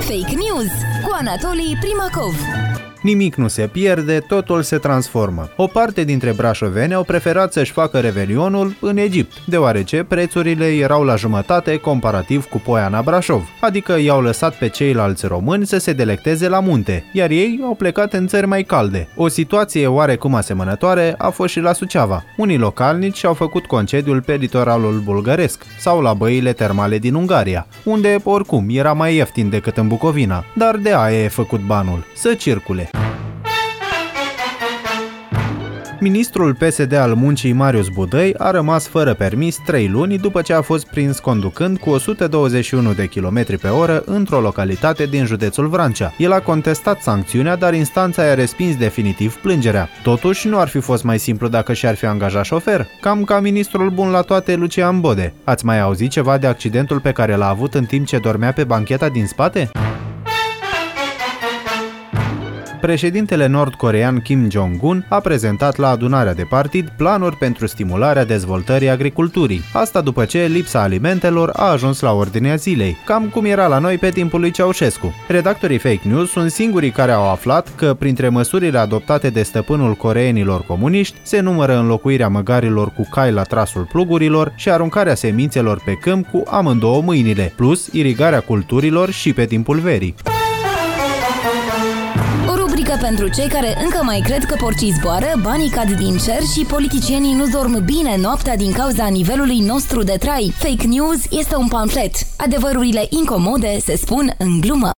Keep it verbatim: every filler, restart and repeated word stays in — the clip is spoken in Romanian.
Fake News cu Anatolii Primacov. Nimic nu se pierde, totul se transformă. O parte dintre brașoveni au preferat să-și facă revelionul în Egipt, deoarece prețurile erau la jumătate comparativ cu Poiana Brașov, adică i-au lăsat pe ceilalți români să se delecteze la munte, iar ei au plecat în țări mai calde. O situație oarecum asemănătoare a fost și la Suceava. Unii localnici și-au făcut concediul pe litoralul bulgăresc sau la băile termale din Ungaria, unde oricum era mai ieftin decât în Bucovina, dar de aia e făcut banul, să circule. Ministrul P S D al Muncii Marius Budăi a rămas fără permis trei luni după ce a fost prins conducând cu o sută douăzeci și unu de kilometri pe oră într-o localitate din județul Vrancea. El a contestat sancțiunea, dar instanța i-a respins definitiv plângerea. Totuși, nu ar fi fost mai simplu dacă și-ar fi angajat șofer? Cam ca ministrul bun la toate Lucian Bode. Ați mai auzit ceva de accidentul pe care l-a avut în timp ce dormea pe bancheta din spate? Președintele nord-coreean Kim Jong-un a prezentat la adunarea de partid planuri pentru stimularea dezvoltării agriculturii. Asta după ce lipsa alimentelor a ajuns la ordinea zilei, cam cum era la noi pe timpul lui Ceaușescu. Redactorii Fake News sunt singurii care au aflat că printre măsurile adoptate de stăpânul coreenilor comuniști se numără înlocuirea măgarilor cu cai la trasul plugurilor și aruncarea semințelor pe câmp cu amândouă mâinile, plus irigarea culturilor și pe timpul verii. Pentru cei care încă mai cred că porcii zboară, banii cad din cer și politicienii nu dorm bine noaptea din cauza nivelului nostru de trai. Fake News este un pamflet. Adevărurile incomode se spun în glumă.